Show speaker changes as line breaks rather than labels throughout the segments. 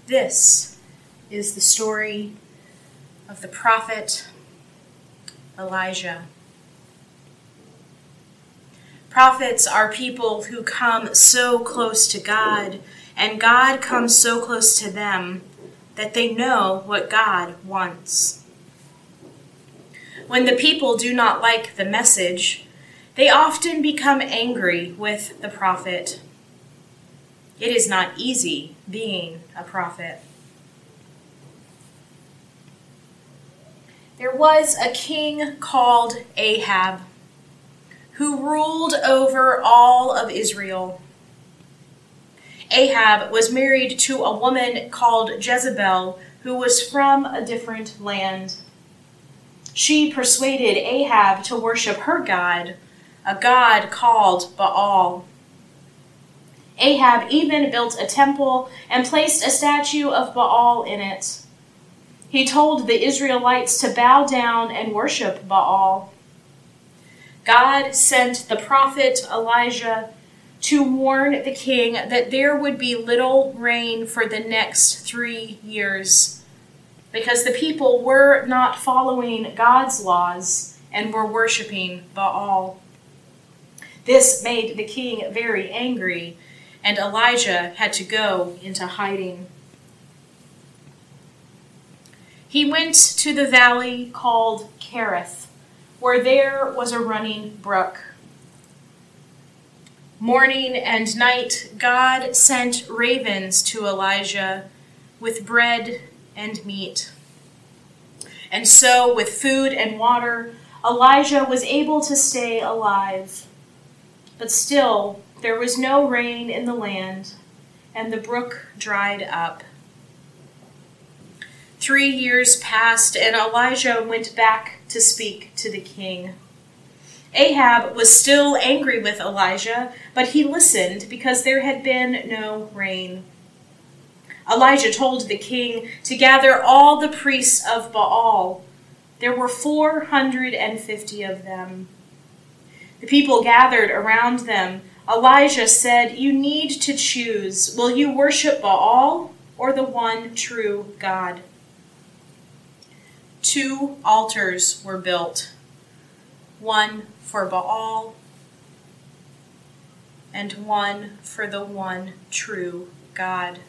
This is the story of the prophet Elijah. Prophets are people who come so close to God, and God comes so close to them that they know what God wants. When the people do not like the message, they often become angry with the prophet. It is not easy being a prophet. There was a king called Ahab who ruled over all of Israel. Ahab was married to a woman called Jezebel who was from a different land. She persuaded Ahab to worship her god, a god called Baal. Ahab even built a temple and placed a statue of Baal in it. He told the Israelites to bow down and worship Baal. God sent the prophet Elijah to warn the king that there would be little rain for the next 3 years because the people were not following God's laws and were worshiping Baal. This made the king very angry, and Elijah had to go into hiding. He went to the valley called Kerith, where there was a running brook. Morning and night, God sent ravens to Elijah with bread and meat. And so, with food and water, Elijah was able to stay alive. But still, there was no rain in the land, and the brook dried up. 3 years passed, and Elijah went back to speak to the king. Ahab was still angry with Elijah, but he listened because there had been no rain. Elijah told the king to gather all the priests of Baal. There were 450 of them. The people gathered around them. Elijah said, "You need to choose. Will you worship Baal or the one true God?" 2 altars were built, one for Baal and one for the one true God.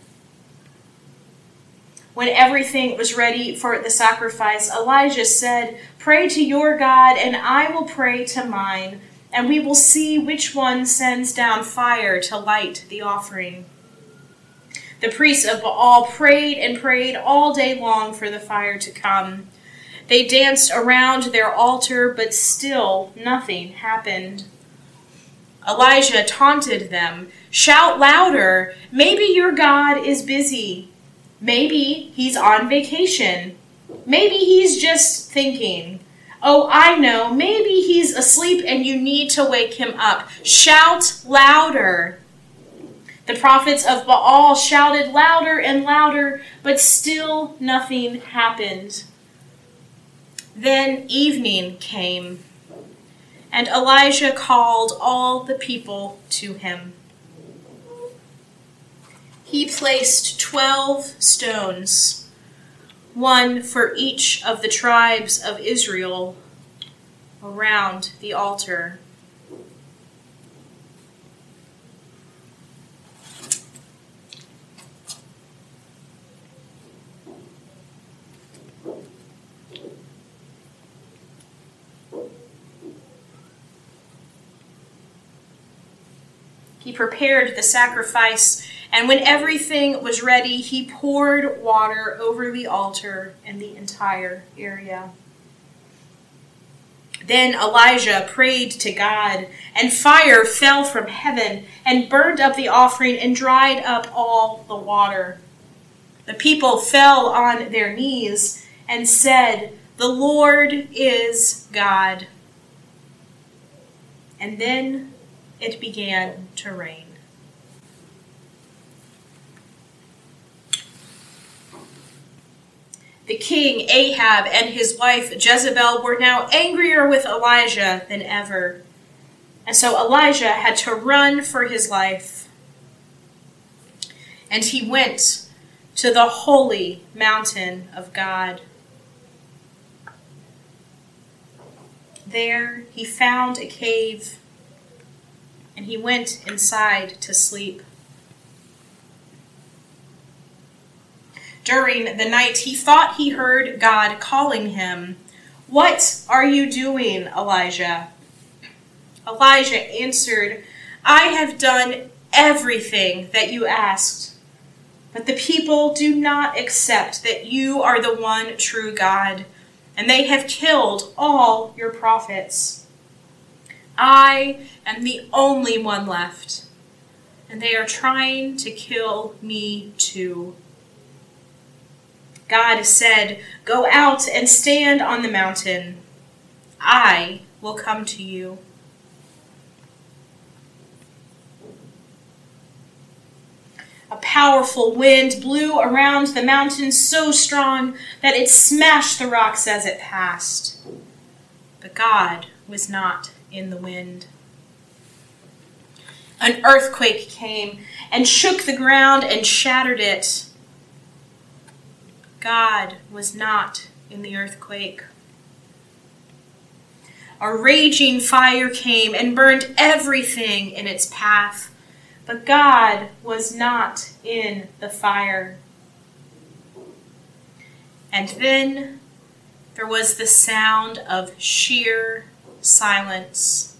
When everything was ready for the sacrifice, Elijah said, "Pray to your God, and I will pray to mine, and we will see which one sends down fire to light the offering." The priests of Baal prayed and prayed all day long for the fire to come. They danced around their altar, but still nothing happened. Elijah taunted them, "Shout louder! Maybe your God is busy. Maybe he's on vacation. Maybe he's just thinking. Oh, I know, maybe he's asleep and you need to wake him up. Shout louder!" The prophets of Baal shouted louder and louder, but still nothing happened. Then evening came, and Elijah called all the people to him. He placed 12 stones, one for each of the tribes of Israel, around the altar. He prepared the sacrifice, and when everything was ready, he poured water over the altar and the entire area. Then Elijah prayed to God, and fire fell from heaven and burned up the offering and dried up all the water. The people fell on their knees and said, "The Lord is God." And then it began to rain. The king Ahab and his wife Jezebel were now angrier with Elijah than ever. And so Elijah had to run for his life. And he went to the holy mountain of God. There he found a cave, and he went inside to sleep. During the night, he thought he heard God calling him. "What are you doing, Elijah?" Elijah answered, "I have done everything that you asked, but the people do not accept that you are the one true God, and they have killed all your prophets. I am the only one left, and they are trying to kill me too." God said, "Go out and stand on the mountain. I will come to you." A powerful wind blew around the mountain so strong that it smashed the rocks as it passed. But God was not in the wind. An earthquake came and shook the ground and shattered it. God was not in the earthquake. A raging fire came and burned everything in its path, but God was not in the fire. And then there was the sound of sheer silence.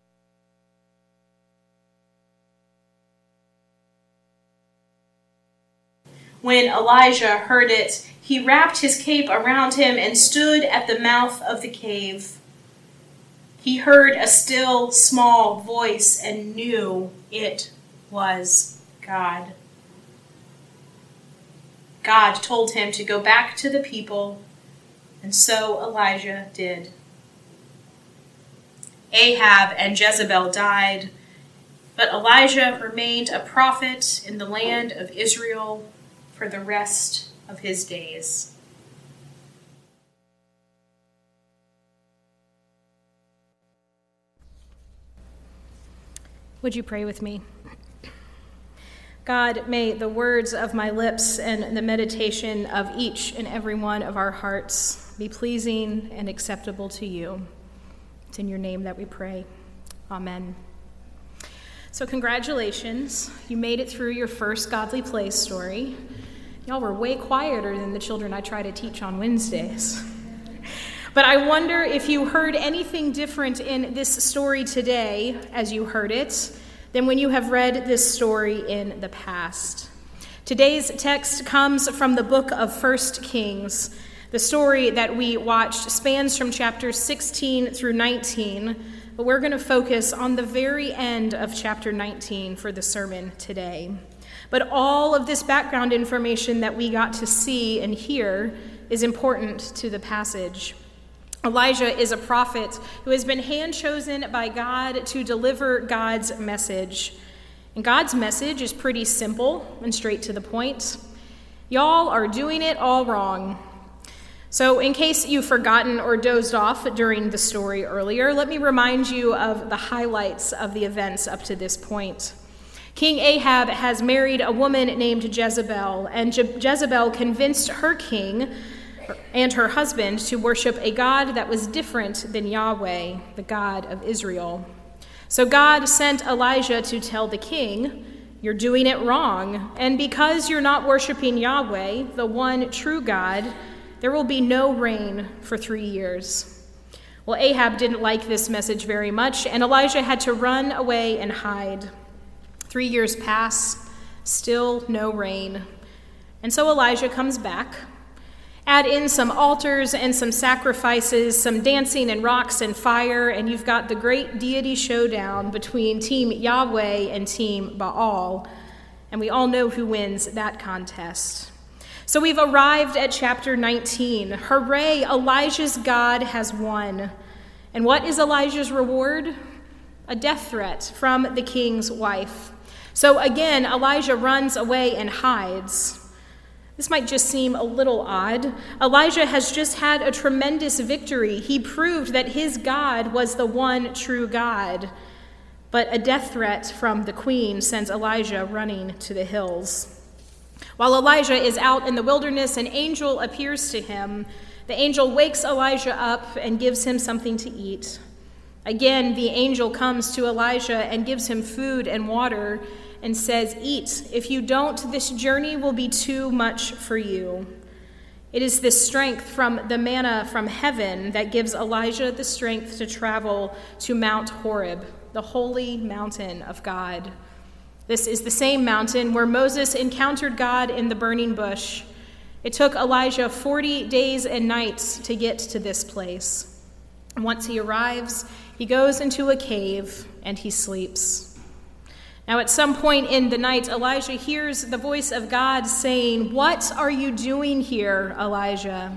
When Elijah heard it, he wrapped his cape around him and stood at the mouth of the cave. He heard a still, small voice and knew it was God. God told him to go back to the people, and so Elijah did. Ahab and Jezebel died, but Elijah remained a prophet in the land of Israel for the rest of his days. Would you pray with me? God, may the words of my lips and the meditation of each and every one of our hearts be pleasing and acceptable to you. It's in your name that we pray. Amen. So congratulations. You made it through your first Godly Place story. Y'all were way quieter than the children I try to teach on Wednesdays. But I wonder if you heard anything different in this story today as you heard it than when you have read this story in the past. Today's text comes from the book of 1 Kings. The story that we watched spans from chapters 16 through 19, but we're going to focus on the very end of chapter 19 for the sermon today. But all of this background information that we got to see and hear is important to the passage. Elijah is a prophet who has been hand-chosen by God to deliver God's message. And God's message is pretty simple and straight to the point. Y'all are doing it all wrong. So in case you've forgotten or dozed off during the story earlier, let me remind you of the highlights of the events up to this point. King Ahab has married a woman named Jezebel, and Jezebel convinced her king and her husband to worship a God that was different than Yahweh, the God of Israel. So God sent Elijah to tell the king, "You're doing it wrong, and because you're not worshiping Yahweh, the one true God, there will be no rain for 3 years." Well, Ahab didn't like this message very much, and Elijah had to run away and hide. 3 years pass, still no rain. And so Elijah comes back. Add in some altars and some sacrifices, some dancing and rocks and fire, and you've got the great deity showdown between Team Yahweh and Team Baal. And we all know who wins that contest. So we've arrived at chapter 19. Hooray, Elijah's God has won. And what is Elijah's reward? A death threat from the king's wife. So again, Elijah runs away and hides. This might just seem a little odd. Elijah has just had a tremendous victory. He proved that his God was the one true God. But a death threat from the queen sends Elijah running to the hills. While Elijah is out in the wilderness, an angel appears to him. The angel wakes Elijah up and gives him something to eat. Again, the angel comes to Elijah and gives him food and water and says, "Eat. If you don't, this journey will be too much for you." It is this strength from the manna from heaven that gives Elijah the strength to travel to Mount Horeb, the holy mountain of God. This is the same mountain where Moses encountered God in the burning bush. It took Elijah 40 days and nights to get to this place. And once he arrives, he goes into a cave and he sleeps. Now, at some point in the night, Elijah hears the voice of God saying, "What are you doing here, Elijah?"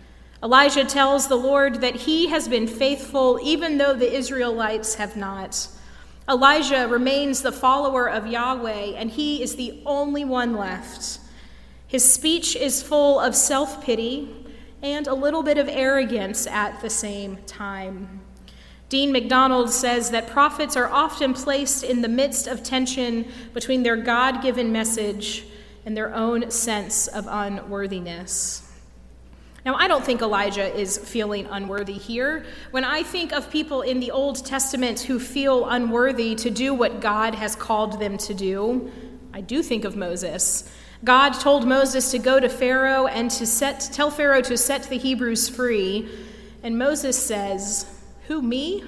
Elijah tells the Lord that he has been faithful even though the Israelites have not. Elijah remains the follower of Yahweh, and he is the only one left. His speech is full of self-pity and a little bit of arrogance at the same time. Dean MacDonald says that prophets are often placed in the midst of tension between their God-given message and their own sense of unworthiness. Now, I don't think Elijah is feeling unworthy here. When I think of people in the Old Testament who feel unworthy to do what God has called them to do, I do think of Moses. God told Moses to go to Pharaoh and tell Pharaoh to set the Hebrews free. And Moses says, "Who, me?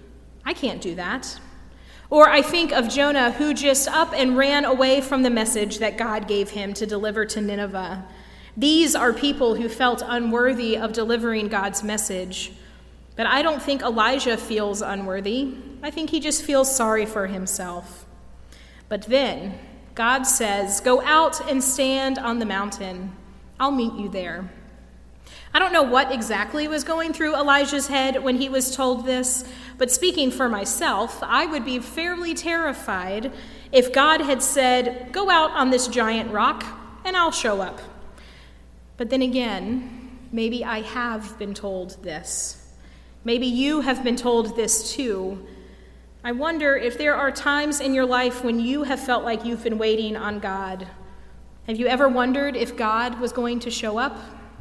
I can't do that." Or I think of Jonah, who just up and ran away from the message that God gave him to deliver to Nineveh. These are people who felt unworthy of delivering God's message. But I don't think Elijah feels unworthy. I think he just feels sorry for himself. But then God says, "Go out and stand on the mountain. I'll meet you there." I don't know what exactly was going through Elijah's head when he was told this, but speaking for myself, I would be fairly terrified if God had said, "Go out on this giant rock and I'll show up." But then again, maybe I have been told this. Maybe you have been told this too. I wonder if there are times in your life when you have felt like you've been waiting on God. Have you ever wondered if God was going to show up?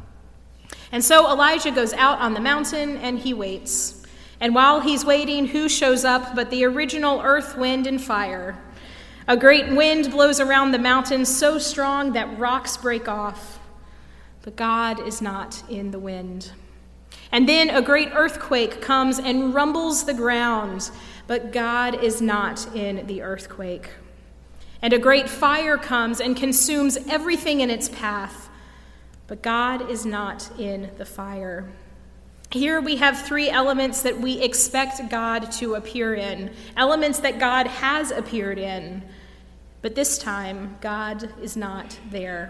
And so Elijah goes out on the mountain and he waits. And while he's waiting, who shows up but the original earth, wind, and fire? A great wind blows around the mountain so strong that rocks break off. But God is not in the wind. And then a great earthquake comes and rumbles the ground, but God is not in the earthquake. And a great fire comes and consumes everything in its path, but God is not in the fire. Here we have three elements that we expect God to appear in, elements that God has appeared in, but this time God is not there.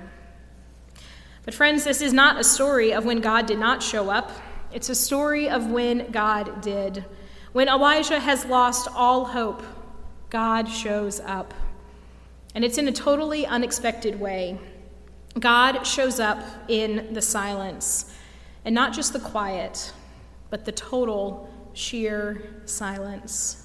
But friends, this is not a story of when God did not show up. It's a story of when God did. When Elijah has lost all hope, God shows up. And it's in a totally unexpected way. God shows up in the silence, and not just the quiet, but the total, sheer silence.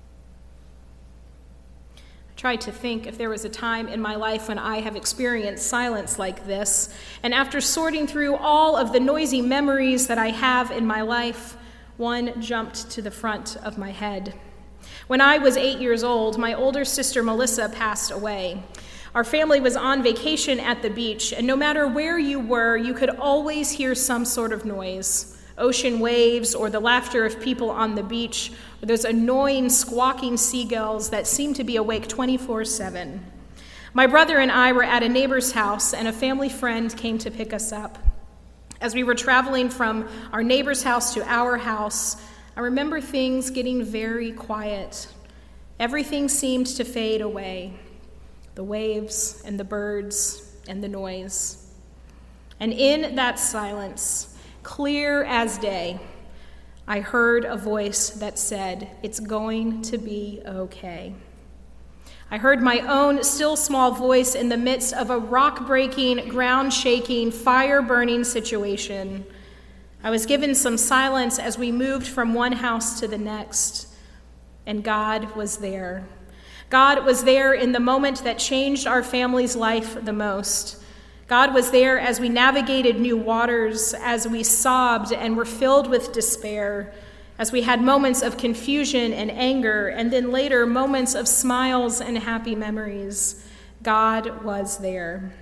Tried to think if there was a time in my life when I have experienced silence like this, and after sorting through all of the noisy memories that I have in my life, one jumped to the front of my head. When I was 8 years old, my older sister Melissa passed away. Our family was on vacation at the beach, and no matter where you were, you could always hear some sort of noise. Ocean waves, or the laughter of people on the beach, or those annoying squawking seagulls that seem to be awake 24/7. My brother and I were at a neighbor's house, and a family friend came to pick us up. As we were traveling from our neighbor's house to our house, I remember things getting very quiet. Everything seemed to fade away. The waves and the birds and the noise. And in that silence, clear as day, I heard a voice that said, "It's going to be okay." I heard my own still small voice in the midst of a rock-breaking, ground-shaking, fire-burning situation. I was given some silence as we moved from one house to the next, and God was there. God was there in the moment that changed our family's life the most. God was there as we navigated new waters, as we sobbed and were filled with despair, as we had moments of confusion and anger, and then later moments of smiles and happy memories. God was there.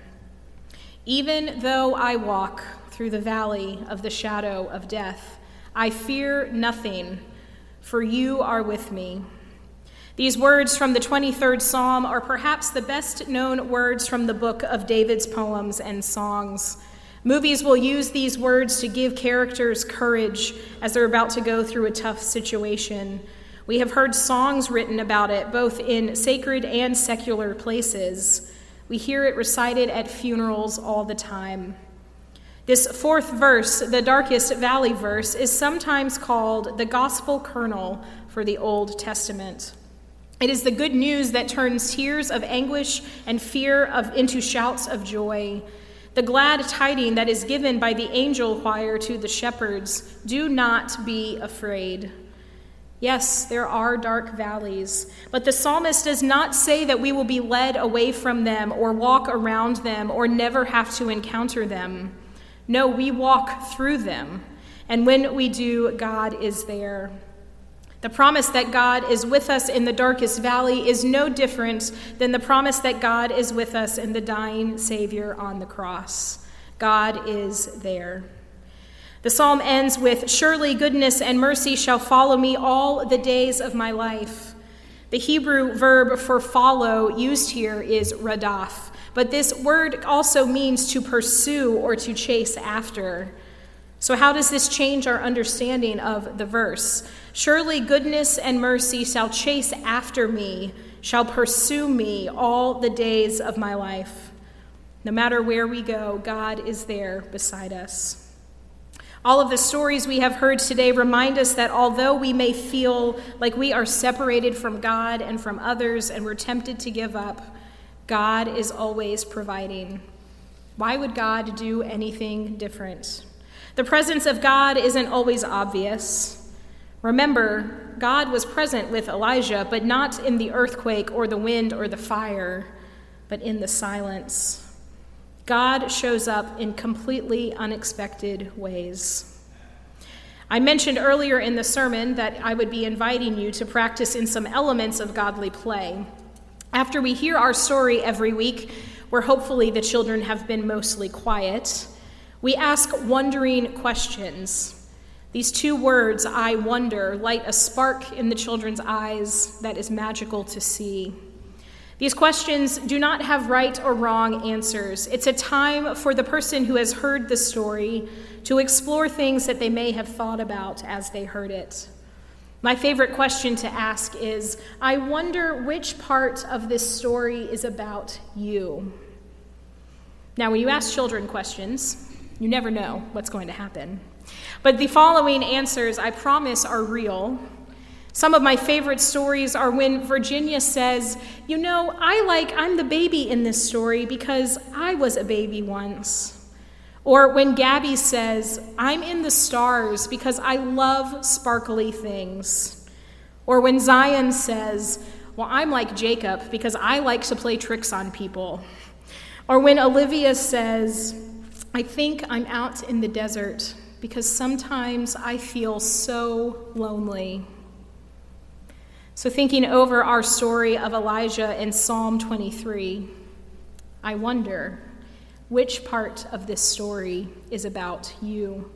Even though I walk through the valley of the shadow of death, I fear nothing, for you are with me. These words from the 23rd Psalm are perhaps the best known words from the book of David's poems and songs. Movies will use these words to give characters courage as they're about to go through a tough situation. We have heard songs written about it, both in sacred and secular places. We hear it recited at funerals all the time. This fourth verse, the darkest valley verse, is sometimes called the gospel kernel for the Old Testament. It is the good news that turns tears of anguish and fear into shouts of joy. The glad tiding that is given by the angel choir to the shepherds, do not be afraid. Yes, there are dark valleys, but the psalmist does not say that we will be led away from them or walk around them or never have to encounter them. No, we walk through them, and when we do, God is there. The promise that God is with us in the darkest valley is no different than the promise that God is with us in the dying Savior on the cross. God is there. The psalm ends with, "Surely goodness and mercy shall follow me all the days of my life." The Hebrew verb for follow used here is radaf, but this word also means to pursue or to chase after. So how does this change our understanding of the verse? Surely goodness and mercy shall chase after me, shall pursue me all the days of my life. No matter where we go, God is there beside us. All of the stories we have heard today remind us that although we may feel like we are separated from God and from others and we're tempted to give up, God is always providing. Why would God do anything different? The presence of God isn't always obvious. Remember, God was present with Elijah, but not in the earthquake or the wind or the fire, but in the silence. God shows up in completely unexpected ways. I mentioned earlier in the sermon that I would be inviting you to practice in some elements of godly play. After we hear our story every week, where hopefully the children have been mostly quiet, we ask wondering questions. These two words, I wonder, light a spark in the children's eyes that is magical to see. These questions do not have right or wrong answers. It's a time for the person who has heard the story to explore things that they may have thought about as they heard it. My favorite question to ask is, I wonder which part of this story is about you. Now, when you ask children questions, you never know what's going to happen. But the following answers, I promise, are real. Some of my favorite stories are when Virginia says, I'm the baby in this story because I was a baby once. Or when Gabby says, I'm in the stars because I love sparkly things. Or when Zion says, I'm like Jacob because I like to play tricks on people. Or when Olivia says, I think I'm out in the desert because sometimes I feel so lonely. So thinking over our story of Elijah in Psalm 23, I wonder which part of this story is about you.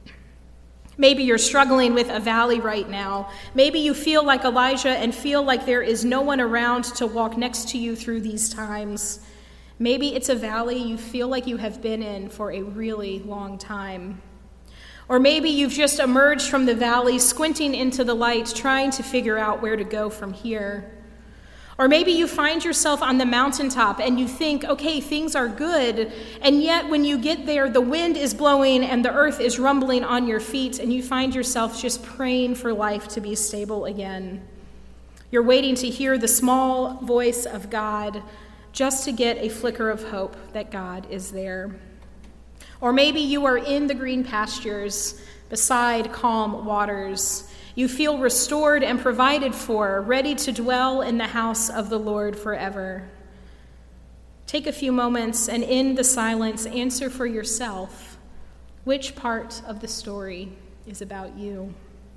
Maybe you're struggling with a valley right now. Maybe you feel like Elijah and feel like there is no one around to walk next to you through these times. Maybe it's a valley you feel like you have been in for a really long time. Or maybe you've just emerged from the valley, squinting into the light, trying to figure out where to go from here. Or maybe you find yourself on the mountaintop and you think, okay, things are good, and yet when you get there, the wind is blowing and the earth is rumbling on your feet, and you find yourself just praying for life to be stable again. You're waiting to hear the small voice of God just to get a flicker of hope that God is there. Or maybe you are in the green pastures beside calm waters. You feel restored and provided for, ready to dwell in the house of the Lord forever. Take a few moments and in the silence answer for yourself, which part of the story is about you?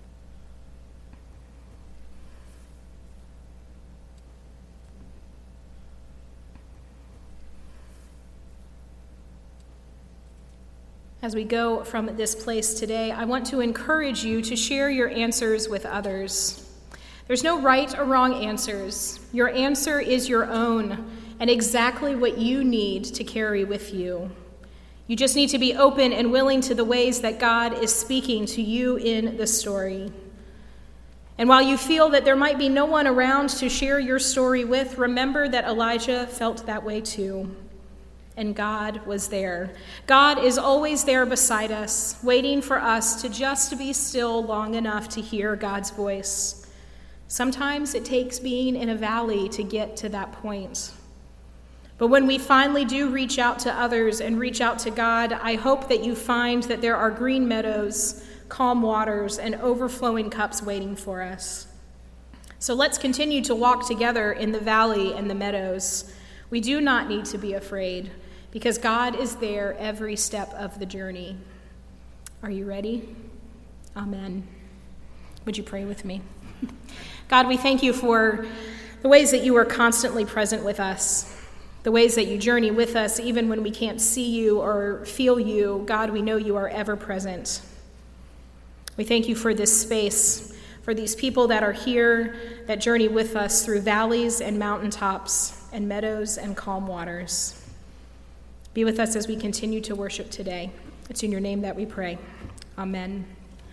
As we go from this place today, I want to encourage you to share your answers with others. There's no right or wrong answers. Your answer is your own and exactly what you need to carry with you. You just need to be open and willing to the ways that God is speaking to you in the story. And while you feel that there might be no one around to share your story with, remember that Elijah felt that way too. And God was there. God is always there beside us, waiting for us to just be still long enough to hear God's voice. Sometimes it takes being in a valley to get to that point. But when we finally do reach out to others and reach out to God, I hope that you find that there are green meadows, calm waters, and overflowing cups waiting for us. So let's continue to walk together in the valley and the meadows. We do not need to be afraid, because God is there every step of the journey. Are you ready? Amen. Would you pray with me? God, we thank you for the ways that you are constantly present with us, the ways that you journey with us even when we can't see you or feel you. God, we know you are ever present. We thank you for this space, for these people that are here, that journey with us through valleys and mountaintops and meadows and calm waters. Be with us as we continue to worship today. It's in your name that we pray. Amen.